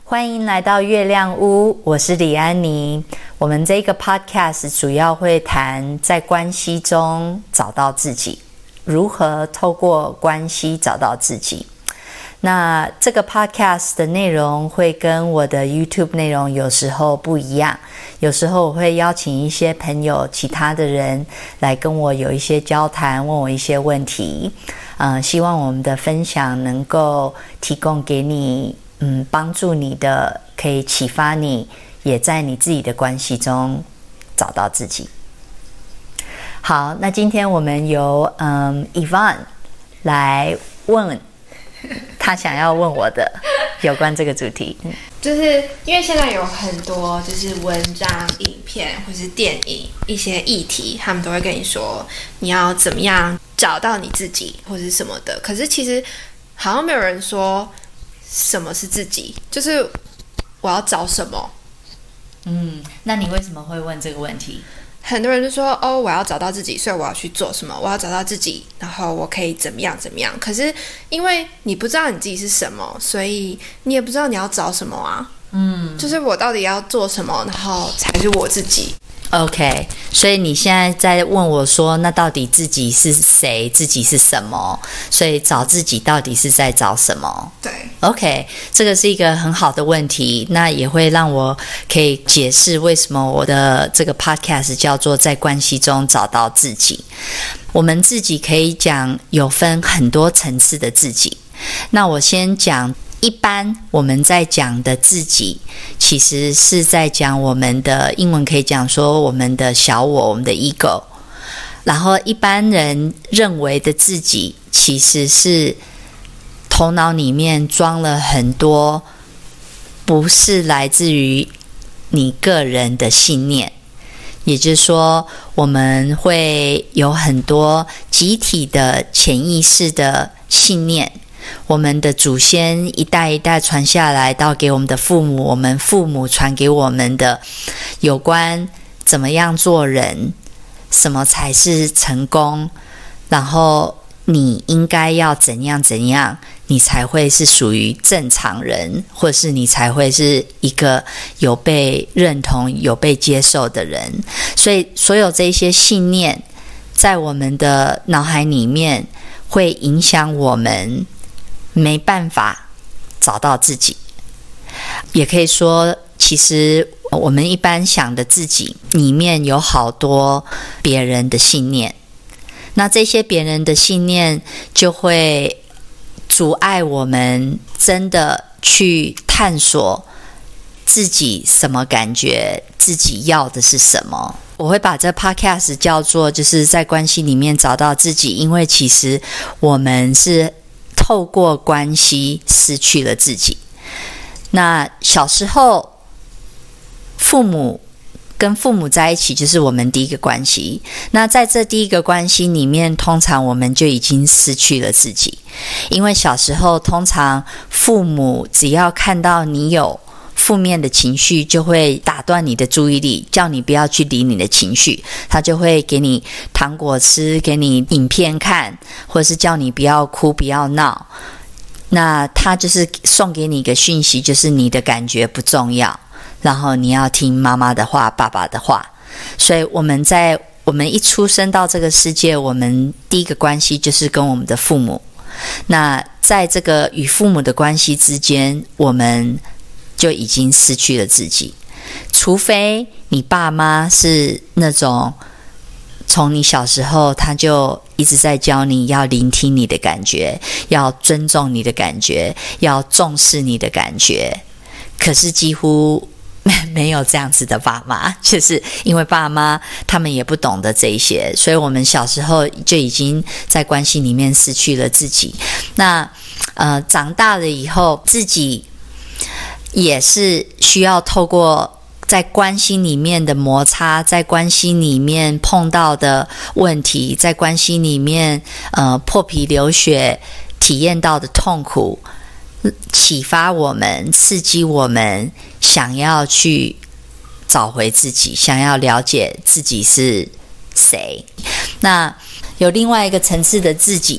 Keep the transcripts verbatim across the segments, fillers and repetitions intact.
欢迎来到月亮屋，我是李安妮。我们这个 podcast 主要会谈在关系中找到自己，如何透过关系找到自己。那这个 podcast 的内容会跟我的 YouTube 内容有时候不一样，有时候我会邀请一些朋友、其他的人来跟我有一些交谈，问我一些问题。呃，希望我们的分享能够提供给你嗯，帮助你的，可以启发你，也在你自己的关系中找到自己。好，那今天我们由嗯 Yvonne 来问他想要问我的有关这个主题。 就是因为现在有很多就是文章、影片或是电影一些议题，他们都会跟你说你要怎么样找到你自己或是什么的。可是其实好像没有人说什么是自己，就是我要找什么。 嗯，那你为什么会问这个问题？ 很多人就说哦，我要找到自己，所以我要去做什么，我要找到自己，然后我可以怎么样怎么样。可是因为你不知道你自己是什么，所以你也不知道你要找什么啊。嗯，就是我到底要做什么，然后才是我自己。 OK， 所以你现在在问我说，那到底自己是谁？自己是什么？所以找自己到底是在找什么？ 对 ，OK， 这个是一个很好的问题，那也会让我可以解释为什么我的这个 podcast 叫做在关系中找到自己。我们自己可以讲有分很多层次的自己，那我先讲。一般我们在讲的自己，其实是在讲我们的英文可以讲说我们的小我，我们的 ego。然后一般人认为的自己，其实是头脑里面装了很多不是来自于你个人的信念，也就是说，我们会有很多集体的潜意识的信念。我们的祖先一代一代传下来到给我们的父母，我们父母传给我们的有关怎么样做人，什么才是成功，然后你应该要怎样怎样，你才会是属于正常人，或是你才会是一个有被认同、有被接受的人。所以所有这些信念在我们的脑海里面会影响我们没办法找到自己。也可以说，其实我们一般想的自己里面有好多别人的信念，那这些别人的信念就会阻碍我们真的去探索自己什么感觉，自己要的是什么。我会把这 podcast 叫做就是在关系里面找到自己，因为其实我们是透过关系失去了自己。那小时候父母跟父母在一起就是我们第一个关系，那在这第一个关系里面，通常我们就已经失去了自己。因为小时候通常父母只要看到你有负面的情绪，就会打断你的注意力，叫你不要去理你的情绪，他就会给你糖果吃，给你影片看，或者是叫你不要哭不要闹。那他就是送给你一个讯息，就是你的感觉不重要，然后你要听妈妈的话，爸爸的话。所以我们在我们一出生到这个世界，我们第一个关系就是跟我们的父母。那在这个与父母的关系之间，我们就已经失去了自己。除非你爸妈是那种从你小时候他就一直在教你要聆听你的感觉，要尊重你的感觉，要重视你的感觉。可是几乎没有这样子的爸妈，就是因为爸妈他们也不懂得这一些，所以我们小时候就已经在关系里面失去了自己。那呃，长大了以后，自己也是需要透过在关系里面的摩擦，在关系里面碰到的问题，在关系里面呃破皮流血体验到的痛苦，启发我们，刺激我们想要去找回自己，想要了解自己是谁。那有另外一个层次的自己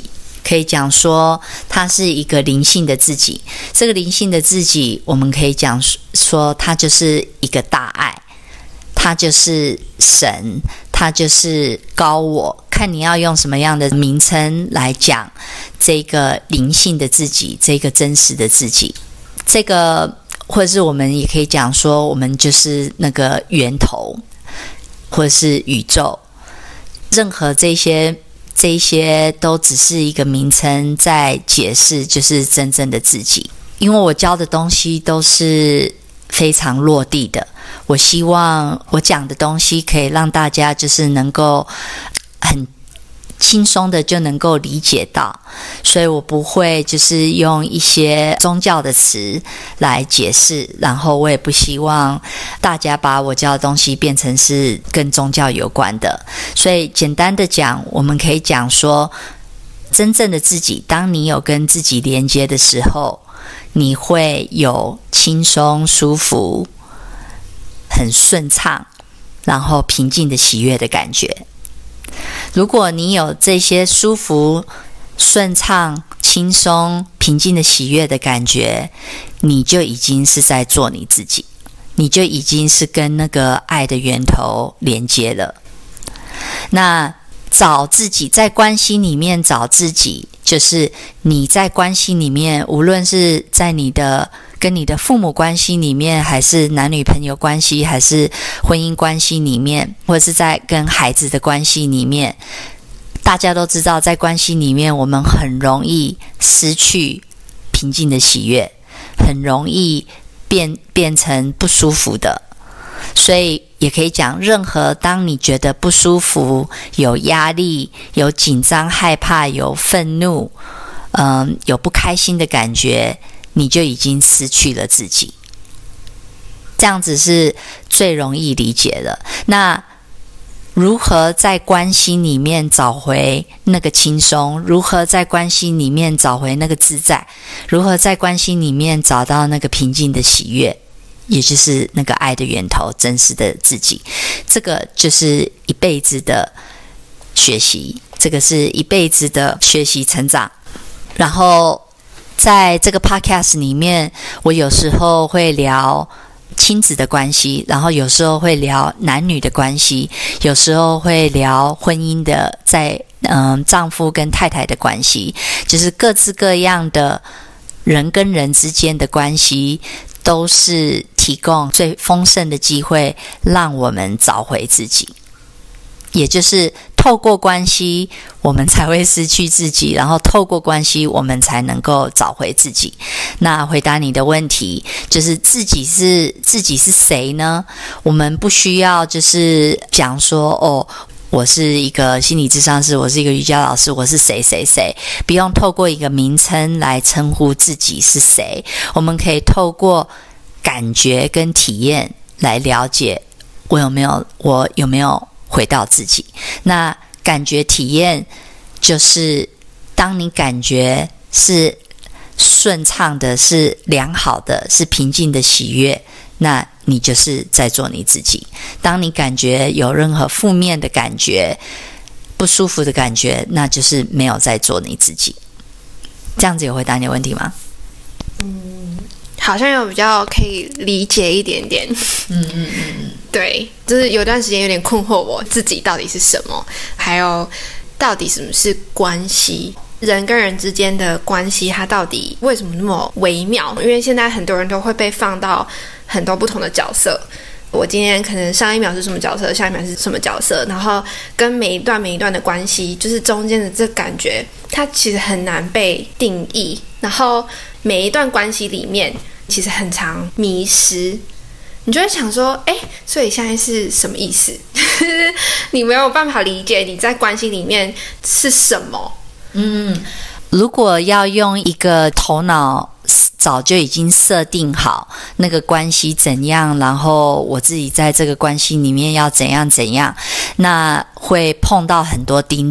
可以讲说它是一个灵性的自己。这个灵性的自己，我们可以讲说它就是一个大爱，它就是神，它就是高我，看你要用什么样的名称来讲这个灵性的自己，这个真实的自己。这个或者是我们也可以讲说，我们就是那个源头，或者是宇宙。任何这些这些都只是一个名称，在解释就是真正的自己。因为我教的东西都是非常落地的，我希望我讲的东西可以让大家就是能够很轻松的就能够理解到，所以我不会就是用一些宗教的词来解释，然后我也不希望大家把我教的东西变成是跟宗教有关的。所以简单的讲，我们可以讲说，真正的自己，当你有跟自己连接的时候，你会有轻松舒服很顺畅然后平静的喜悦的感觉。如果你有这些舒服、顺畅、轻松、平静的喜悦的感觉，你就已经是在做你自己，你就已经是跟那个爱的源头连接了。那找自己，在关系里面找自己，就是你在关系里面，无论是在你的跟你的父母关系里面，还是男女朋友关系，还是婚姻关系里面，或者是在跟孩子的关系里面，大家都知道，在关系里面我们很容易失去平静的喜悦，很容易变变成不舒服的。所以也可以讲，任何当你觉得不舒服、有压力、有紧张、害怕、有愤怒、嗯，有不开心的感觉，你就已经失去了自己。这样子是最容易理解的。那如何在关系里面找回那个轻松？如何在关系里面找回那个自在？如何在关系里面找到那个平静的喜悦？也就是那个爱的源头，真实的自己。这个就是一辈子的学习，这个是一辈子的学习成长。然后在这个 podcast 里面，我有时候会聊亲子的关系，然后有时候会聊男女的关系，有时候会聊婚姻的，在嗯丈夫跟太太的关系，就是各式各样的人跟人之间的关系，都是提供最丰盛的机会，让我们找回自己。也就是透过关系，我们才会失去自己，然后透过关系，我们才能够找回自己。那回答你的问题，就是自己是自己是谁呢？我们不需要就是讲说哦，我是一个心理咨商师，我是一个瑜伽老师，我是谁谁谁，不用透过一个名称来称呼自己是谁。我们可以透过感觉跟体验来了解我有没有我有没有回到自己。那感觉体验就是当你感觉是顺畅的，是良好的，是平静的喜悦，那你就是在做你自己。当你感觉有任何负面的感觉、不舒服的感觉，那就是没有在做你自己。这样子有回答你的问题吗？ 嗯，好像有比较可以理解一点点。 嗯嗯嗯， 对，就是有段时间有点困惑，我自己到底是什么，还有到底什么是关系。人跟人之间的关系，它到底为什么那么微妙？因为现在很多人都会被放到很多不同的角色。我今天可能上一秒是什么角色，下一秒是什么角色，然后跟每一段每一段的关系，就是中间的这感觉，它其实很难被定义。然后每一段关系里面，其实很常迷失。你就会想说，哎，所以现在是什么意思？你没有办法理解你在关系里面是什么。 嗯，如果要用一个头脑早就已经设定好那个关系怎样，然后我自己在这个关系里面要怎样怎样，那会碰到很多钉子。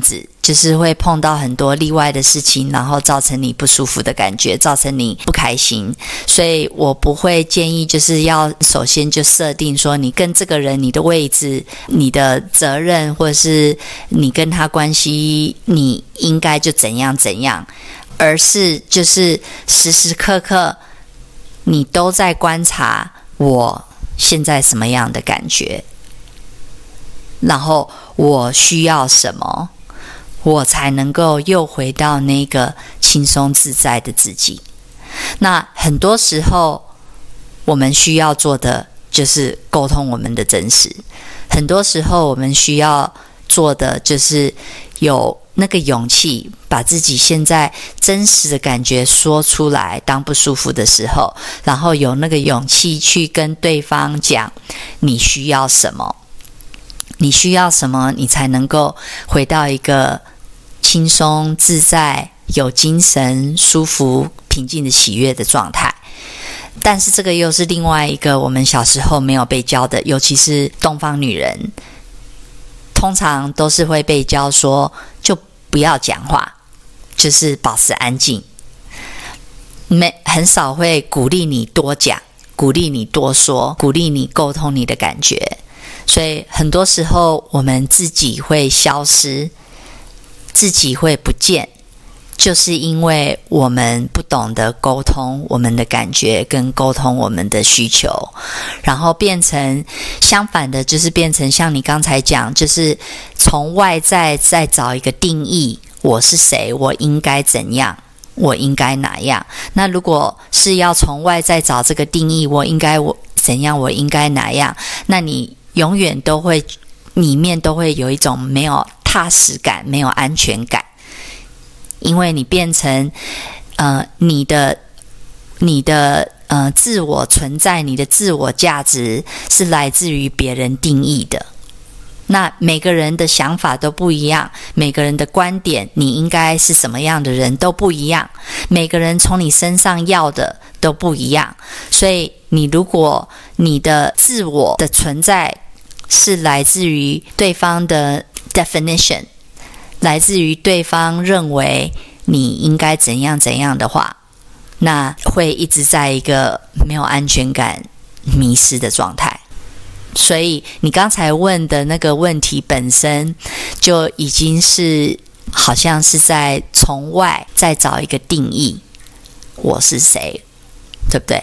就是会碰到很多例外的事情，然后造成你不舒服的感觉，造成你不开心。所以我不会建议就是要首先就设定说你跟这个人你的位置、你的责任，或者是你跟他关系你应该就怎样怎样，而是就是时时刻刻你都在观察我现在什么样的感觉，然后我需要什么，我才能够又回到那个轻松自在的自己。那很多时候我们需要做的就是沟通我们的真实，很多时候我们需要做的就是有那个勇气把自己现在真实的感觉说出来，当不舒服的时候，然后有那个勇气去跟对方讲你需要什么，你需要什么，你才能够回到一个轻松自在、有精神、舒服、平静的喜悦的状态。但是这个又是另外一个我们小时候没有被教的，尤其是东方女人通常都是会被教说就不要讲话，就是保持安静，没很少会鼓励你多讲，鼓励你多说，鼓励你沟通你的感觉。所以很多时候我们自己会消失，自己会不见，就是因为我们不懂得沟通我们的感觉跟沟通我们的需求，然后变成相反的，就是变成像你刚才讲，就是从外在再找一个定义，我是谁，我应该怎样，我应该哪样。那如果是要从外在找这个定义，我应该我怎样，我应该哪样，那你永远都会里面都会有一种没有踏实感，没有安全感，因为你变成呃你的你的呃自我存在，你的自我价值是来自于别人定义的。那每个人的想法都不一样，每个人的观点，你应该是什么样的人都不一样，每个人从你身上要的都不一样。所以你如果你的自我的存在是来自于对方的 definition， 来自于对方认为你应该怎样怎样的话，那会一直在一个没有安全感、迷失的状态。所以你刚才问的那个问题本身就已经是好像是在从外再找一个定义，我是谁，对不对？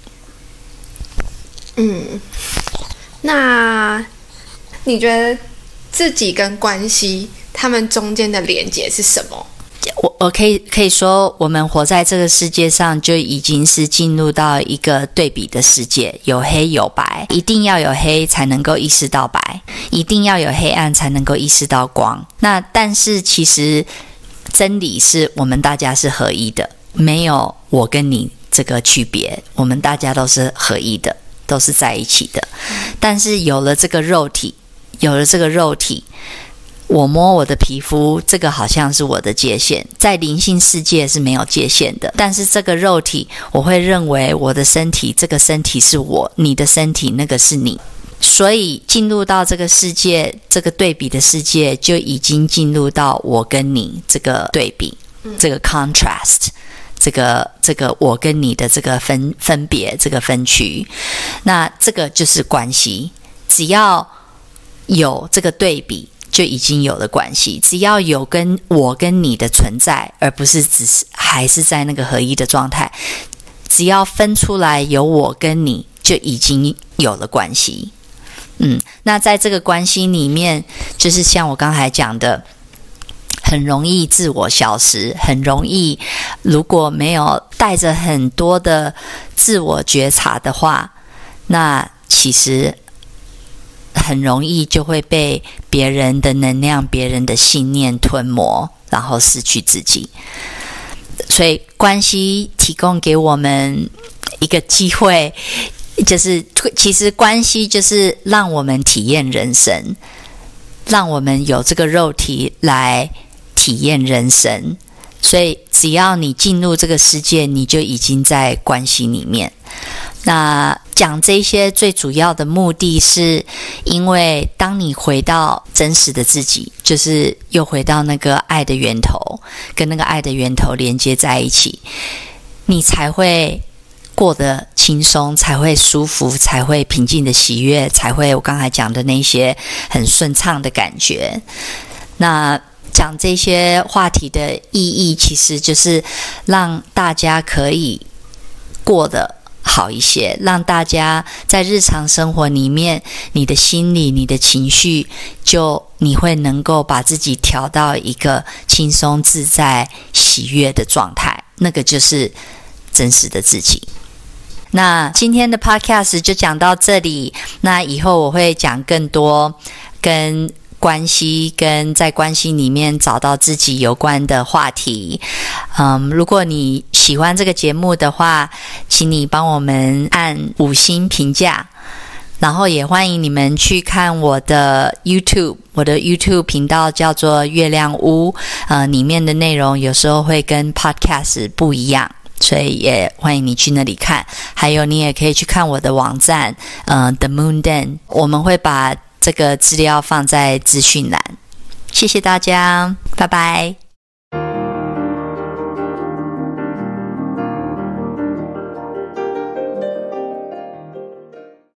嗯，那你觉得自己跟关系他们中间的连结是什么？ 我我可以可以说，我们活在这个世界上就已经是进入到一个对比的世界，有黑有白，一定要有黑才能够意识到白，一定要有黑暗才能够意识到光。那但是其实真理是我们大家是合一的，没有我跟你这个区别，我们大家都是合一的，都是在一起的。但是有了这个肉体，有了这个肉体，我摸我的皮肤，这个好像是我的界限，在灵性世界是没有界限的。但是这个肉体，我会认为我的身体，这个身体是我，你的身体那个是你。所以进入到这个世界，这个对比的世界，就已经进入到我跟你这个对比，这个 contrast， 这个这个我跟你的这个分分别，这个分区。那这个就是关系，只要有这个对比，就已经有了关系。只要有跟我跟你的存在，而不是只是还是在那个合一的状态，只要分出来有我跟你，就已经有了关系。嗯，那在这个关系里面，就是像我刚才讲的，很容易自我消失，很容易如果没有带着很多的自我觉察的话，那其实很容易就会被别人的能量、别人的信念吞没，然后失去自己。所以关系提供给我们一个机会，就是其实关系就是让我们体验人生，让我们有这个肉体来体验人生。所以只要你进入这个世界，你就已经在关系里面。 那讲这些最主要的目的是，因为当你回到真实的自己，就是又回到那个爱的源头，跟那个爱的源头连接在一起，你才会过得轻松，才会舒服，才会平静的喜悦，才会我刚才讲的那些很顺畅的感觉。那讲这些话题的意义，其实就是让大家可以过得好一些，让大家在日常生活里面，你的心理、你的情绪，就你会能够把自己调到一个轻松自在、喜悦的状态，那个就是真实的自己。那今天的 podcast 就讲到这里，那以后我会讲更多跟关系跟在关系里面找到自己有关的话题。嗯，如果你喜欢这个节目的话，请你帮我们按五星评价，然后也欢迎你们去看我的 YouTube， 我的 YouTube 频道叫做月亮屋，呃，里面的内容有时候会跟 Podcast 不一样，所以也欢迎你去那里看。还有你也可以去看我的网站，呃 The Moon Den， 我们会把这个资料放在资讯栏。谢谢大家，拜拜。